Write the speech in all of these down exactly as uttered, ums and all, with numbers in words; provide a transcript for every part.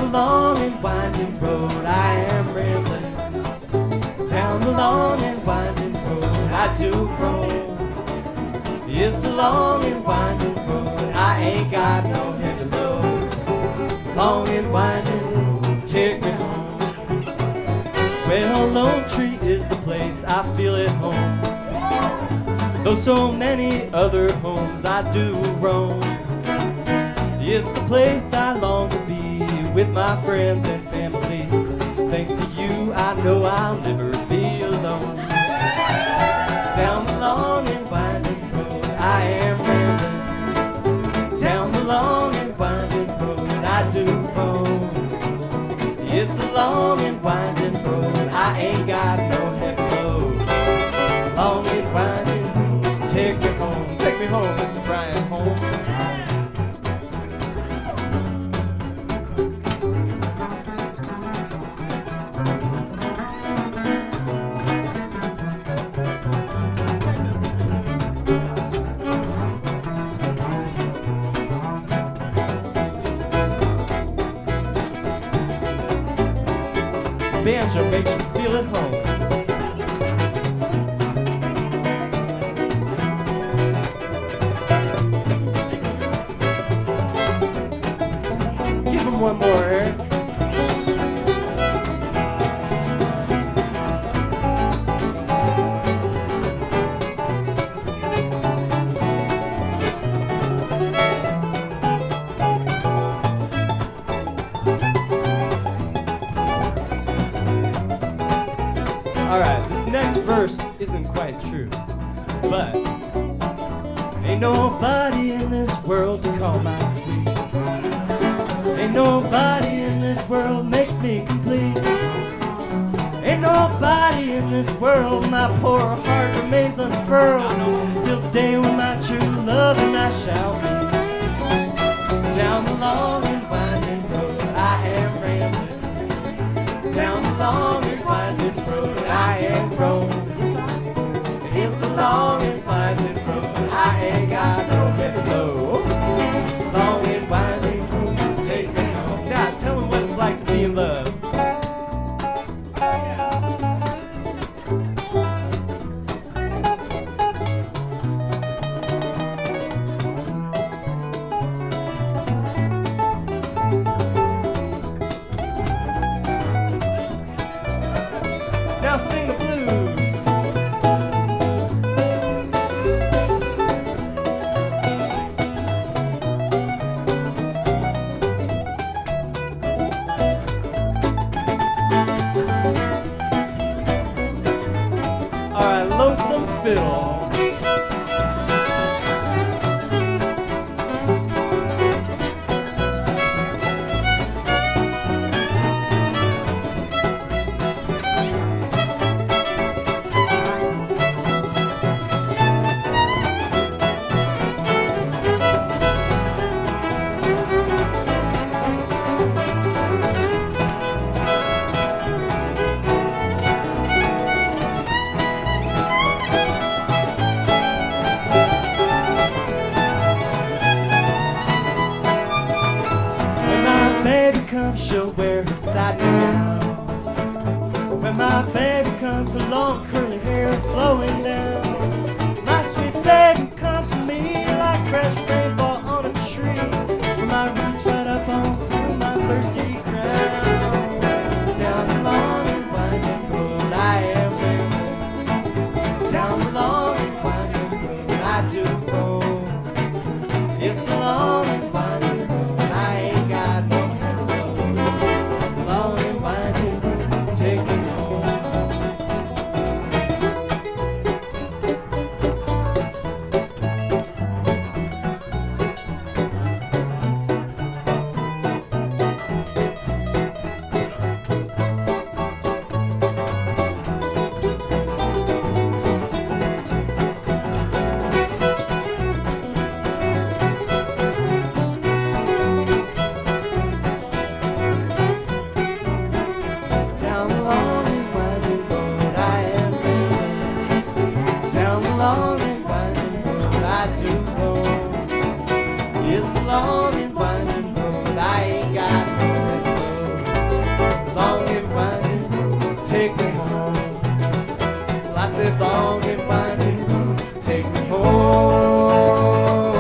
the long and winding road I am rambling. Down the long and winding road I do roam. It's a long and winding road, I ain't got no heavy load. Long and winding road, take me home. Well, Lone Tree is the place I feel at home. Though so many other homes I do roam. It's the place I long to be with my friends and family. Thanks to you, I know I'll never be alone. Down the long and winding road I am rambling. Down the long and winding road I do roam. It's a long and winding road, I ain't got no heavy load. Long and winding road, take me home, take me home, Mister Brian, home. Banjo makes you feel at home. Give him one more, Eric. Alright, this next verse isn't quite true, but ain't nobody in this world to call my sweet. Ain't nobody in this world makes me complete. Ain't nobody in this world, my poor heart remains unfurled till the day when my true love and I shall meet. Down the long and winding road I am rambling. Down the long and winding road I am roaming. It's a long and winding road, I ain't got no heavy load. Long and winding road, take me home. Now tell them what it's like to be in love. Now sing the blues. Alright, Lonesome Phil. Comes, she'll wear her satin gown. When my baby comes along, curly hair flowing down. My sweet baby comes to me like fresh rainfall on a tree. From my roots right up on through my thirsty ground. Down the long and winding road I am rambling. Down the long and winding road I do roam. It's a long and winding road, I ain't got no take me home. Well, I said long and winding road, take me home.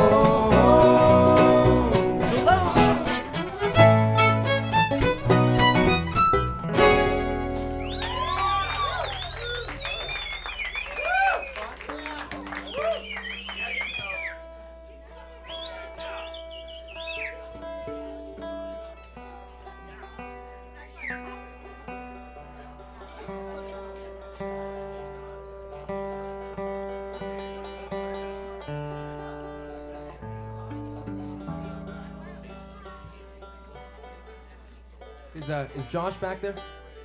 So long. Is uh is Josh back there?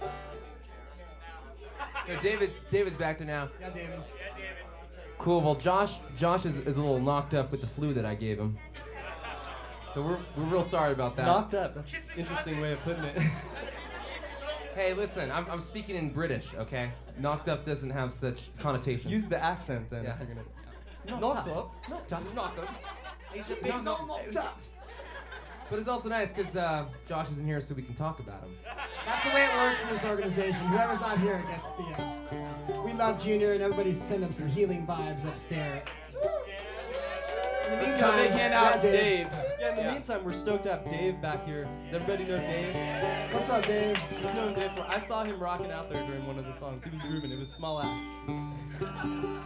No, David David's back there now. Yeah, David. Cool. Well, Josh Josh is, is a little knocked up with the flu that I gave him. So we're we're real sorry about that. Knocked up. That's an interesting way of putting it. Hey, listen, I'm I'm speaking in British, okay? Knocked up doesn't have such connotations. Use the accent then. Yeah. If you're gonna... Knocked Knocked up. up. Knocked up. Knocked up. He's a big no, knocked up. But it's also nice because uh, Josh isn't here, so we can talk about him. That's the way it works in this organization. Whoever's not here gets the. Uh, we love Junior, and everybody send him some healing vibes upstairs. In the Let's meantime, come big hand out yeah, to Dave. Yeah, in the Yeah. meantime, we're stoked to have Dave back here. Does everybody know Dave? What's up, Dave? Who's known Dave for? I saw him rocking out there during one of the songs. He was grooving. It was small act.